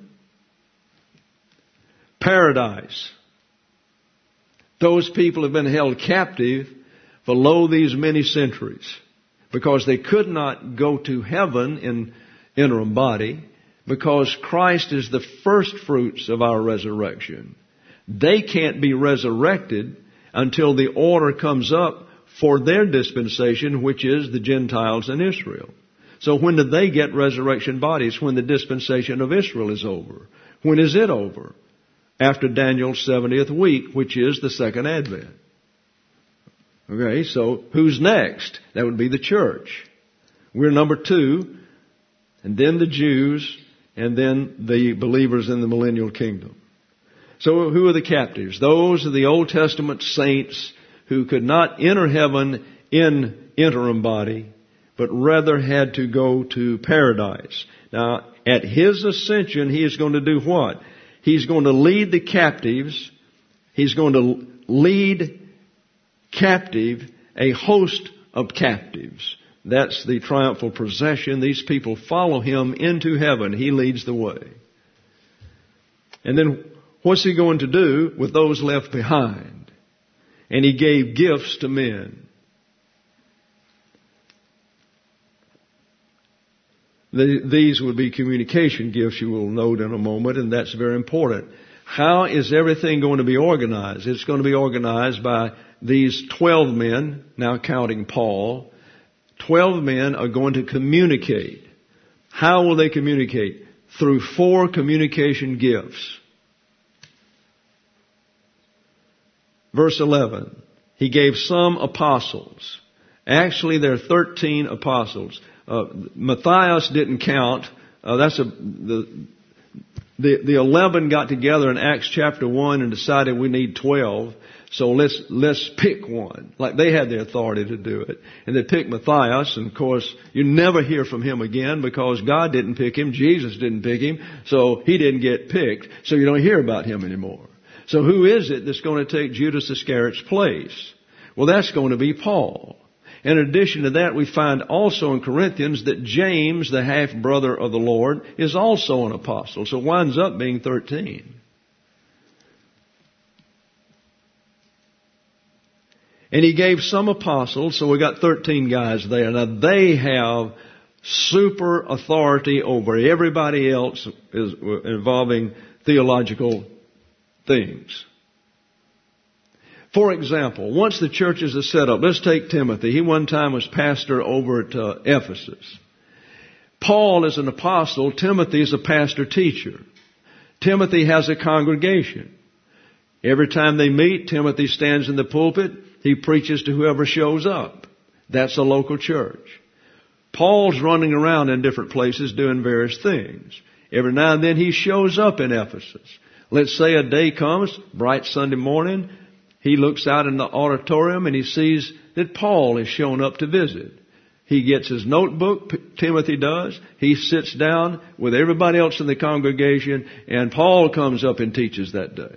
Paradise. Those people have been held captive for lo these many centuries because they could not go to heaven in interim body because Christ is the first fruits of our resurrection. They can't be resurrected until the order comes up for their dispensation, which is the Gentiles and Israel. So when do they get resurrection bodies? When the dispensation of Israel is over. When is it over? After Daniel's 70th week, which is the second advent. Okay, so who's next? That would be the church. We're number 2, and then the Jews, and then the believers in the millennial kingdom. So who are the captives? Those are the Old Testament saints who could not enter heaven in interim body, but rather had to go to paradise. Now, at his ascension, he is going to do what? He's going to lead the captives. He's going to lead captive a host of captives. That's the triumphal procession. These people follow him into heaven. He leads the way. And then what's he going to do with those left behind? And he gave gifts to men. These would be communication gifts, you will note in a moment, and that's very important. How is everything going to be organized? It's going to be organized by these 12 men, now counting Paul. 12 men are going to communicate. How will they communicate? Through 4 communication gifts. Verse 11. He gave some apostles. Actually, there are 13 apostles. Matthias didn't count. The 11 got together in Acts chapter 1 and decided we need 12. So let's pick one. Like they had the authority to do it. And they picked Matthias, and of course you never hear from him again because God didn't pick him, Jesus didn't pick him, so he didn't get picked, so you don't hear about him anymore. So who is it that's going to take Judas Iscariot's place? Well, that's going to be Paul. In addition to that, we find also in Corinthians that James, the half-brother of the Lord, is also an apostle. So it winds up being 13. And he gave some apostles, so we got 13 guys there. Now they have super authority over everybody else involving theological things. For example, once the churches are set up, let's take Timothy. He one time was pastor over at Ephesus. Paul is an apostle. Timothy is a pastor-teacher. Timothy has a congregation. Every time they meet, Timothy stands in the pulpit. He preaches to whoever shows up. That's a local church. Paul's running around in different places doing various things. Every now and then he shows up in Ephesus. Let's say a day comes, bright Sunday morning, he looks out in the auditorium and he sees that Paul has shown up to visit. He gets his notebook, Timothy does. He sits down with everybody else in the congregation, and Paul comes up and teaches that day.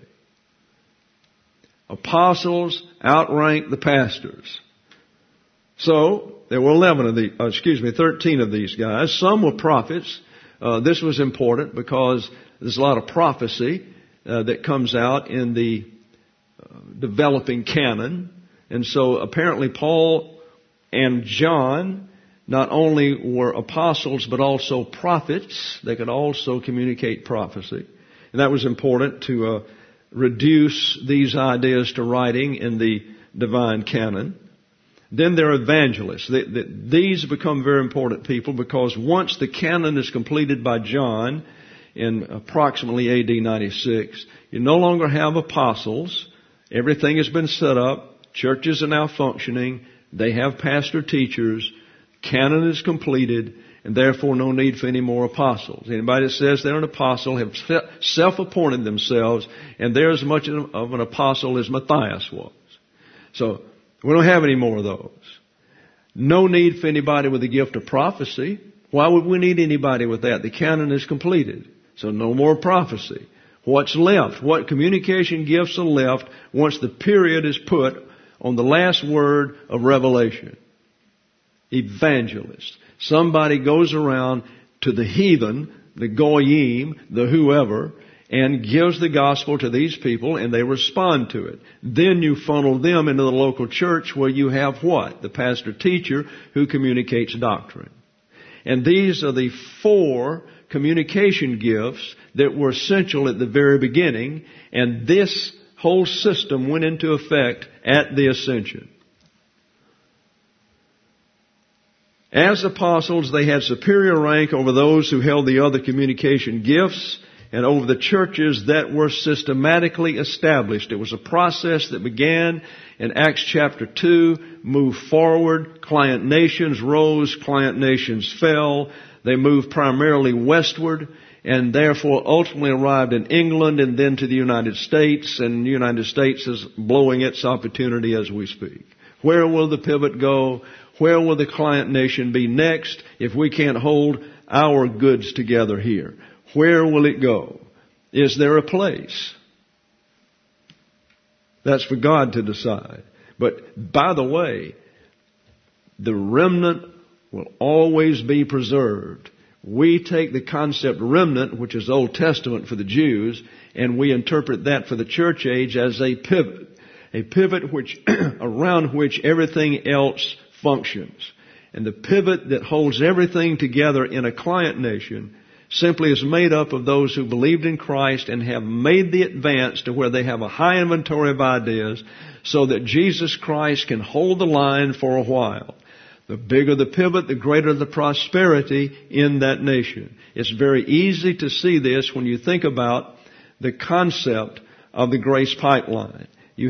Apostles outrank the pastors. So there were 13 of these guys. Some were prophets. This was important because there's a lot of prophecy that comes out in the developing canon. And so apparently Paul and John not only were apostles but also prophets. They could also communicate prophecy. And that was important to reduce these ideas to writing in the divine canon. Then there are evangelists. These become very important people because once the canon is completed by John in approximately AD 96, you no longer have apostles. Everything has been set up. Churches are now functioning. They have pastor teachers. Canon is completed, and therefore no need for any more apostles. Anybody that says they're an apostle have self-appointed themselves, and they're as much of an apostle as Matthias was. So we don't have any more of those. No need for anybody with the gift of prophecy. Why would we need anybody with that? The canon is completed. So no more prophecy. What's left? What communication gifts are left once the period is put on the last word of revelation? Evangelist. Somebody goes around to the heathen, the goyim, the whoever, and gives the gospel to these people, and they respond to it. Then you funnel them into the local church where you have what? The pastor teacher who communicates doctrine. And these are the 4 communication gifts that were essential at the very beginning, and this whole system went into effect at the ascension. As apostles, they had superior rank over those who held the other communication gifts and over the churches that were systematically established. It was a process that began in Acts chapter 2, moved forward. Client nations rose, client nations fell. They moved primarily westward and therefore ultimately arrived in England and then to the United States. And the United States is blowing its opportunity as we speak. Where will the pivot go? Where will the client nation be next if we can't hold our goods together here? Where will it go? Is there a place? That's for God to decide. But by the way, the remnant will always be preserved. We take the concept remnant, which is Old Testament for the Jews, and we interpret that for the church age as a pivot. A pivot which around which everything else functions. And the pivot that holds everything together in a client nation simply is made up of those who believed in Christ and have made the advance to where they have a high inventory of ideas so that Jesus Christ can hold the line for a while. The bigger the pivot, the greater the prosperity in that nation. It's very easy to see this when you think about the concept of the grace pipeline.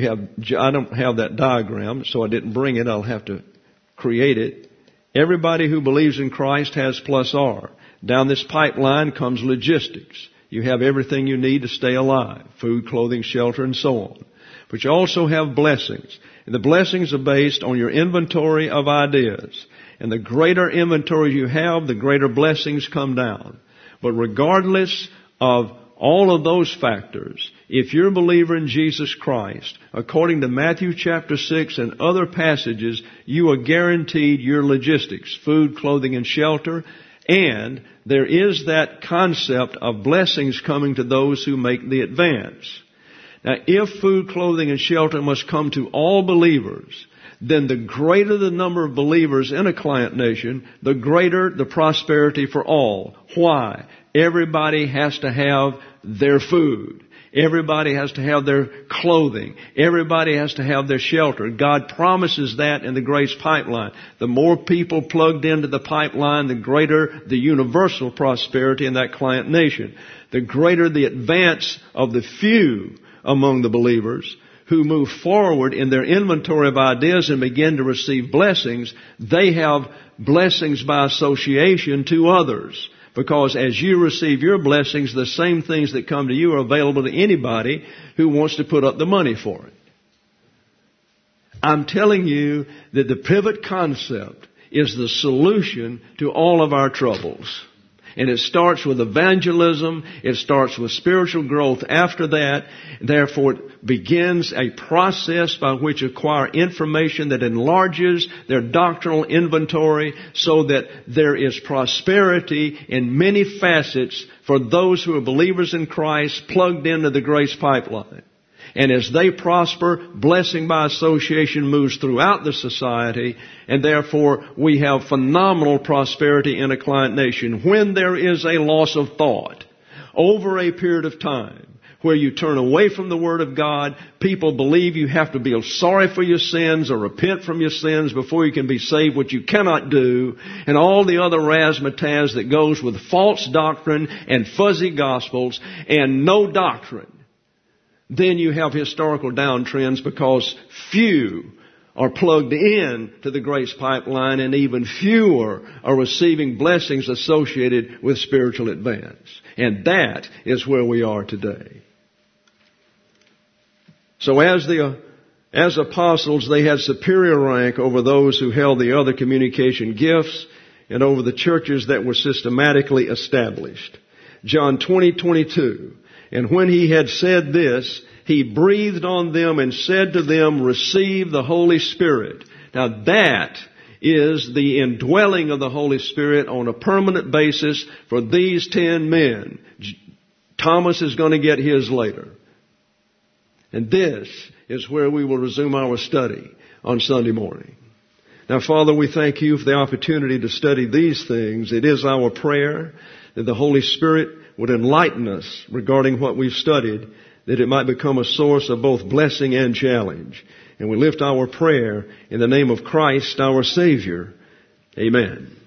I don't have that diagram, so I didn't bring it. I'll have to create it. Everybody who believes in Christ has plus R. Down this pipeline comes logistics. You have everything you need to stay alive. Food, clothing, shelter, and so on. But you also have blessings. And the blessings are based on your inventory of ideas. And the greater inventory you have, the greater blessings come down. But regardless of all of those factors, if you're a believer in Jesus Christ, according to Matthew chapter 6 and other passages, you are guaranteed your logistics, food, clothing, and shelter. And there is that concept of blessings coming to those who make the advance. Now, if food, clothing, and shelter must come to all believers, then the greater the number of believers in a client nation, the greater the prosperity for all. Why? Everybody has to have their food. Everybody has to have their clothing. Everybody has to have their shelter. God promises that in the grace pipeline. The more people plugged into the pipeline, the greater the universal prosperity in that client nation. The greater the advance of the few among the believers who move forward in their inventory of ideas and begin to receive blessings, they have blessings by association to others. Because as you receive your blessings, the same things that come to you are available to anybody who wants to put up the money for it. I'm telling you that the pivot concept is the solution to all of our troubles. And it starts with evangelism. It starts with spiritual growth after that. Therefore, it begins a process by which acquire information that enlarges their doctrinal inventory so that there is prosperity in many facets for those who are believers in Christ plugged into the grace pipeline. And as they prosper, blessing by association moves throughout the society, and therefore we have phenomenal prosperity in a client nation. When there is a loss of thought over a period of time where you turn away from the Word of God, people believe you have to be sorry for your sins or repent from your sins before you can be saved, which you cannot do, and all the other razzmatazz that goes with false doctrine and fuzzy gospels and no doctrine. Then you have historical downtrends because few are plugged in to the grace pipeline, and even fewer are receiving blessings associated with spiritual advance. And that is where we are today. So as apostles, they had superior rank over those who held the other communication gifts and over the churches that were systematically established. John 20:22. And when he had said this, he breathed on them and said to them, receive the Holy Spirit. Now that is the indwelling of the Holy Spirit on a permanent basis for these 10 men. Thomas is going to get his later. And this is where we will resume our study on Sunday morning. Now, Father, we thank you for the opportunity to study these things. It is our prayer that the Holy Spirit would enlighten us regarding what we've studied, that it might become a source of both blessing and challenge. And we lift our prayer in the name of Christ, our Savior. Amen.